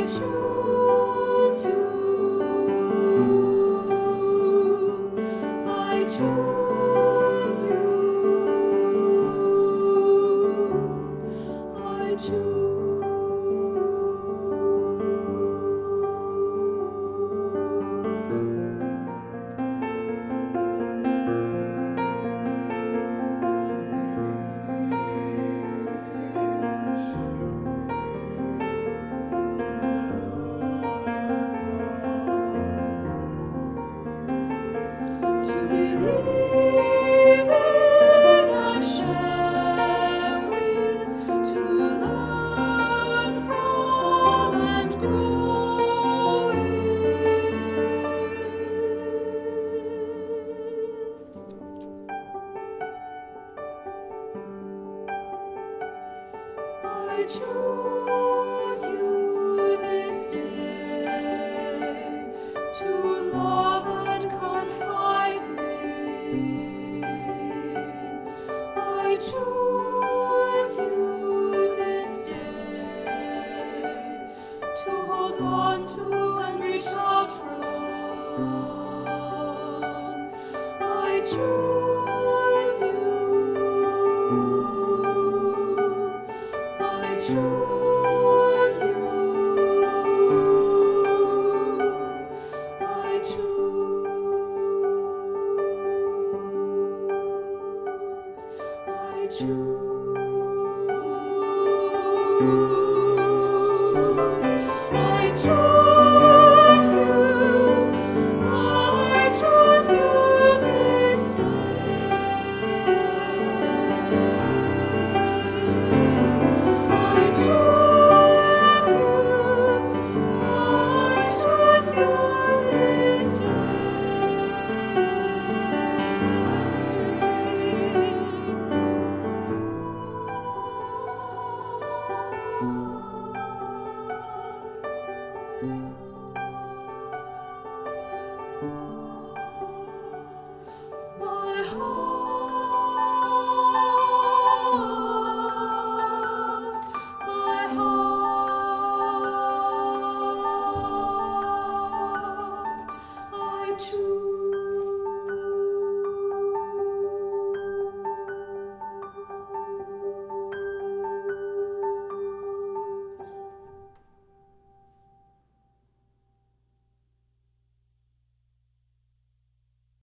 choose you. I choose you. I choose. To believe in and share with, to learn from and grow with. I choose you this day to love and confide in. I choose you this day to hold on to and reach out from. I choose you. I choose you. I choose. I choose.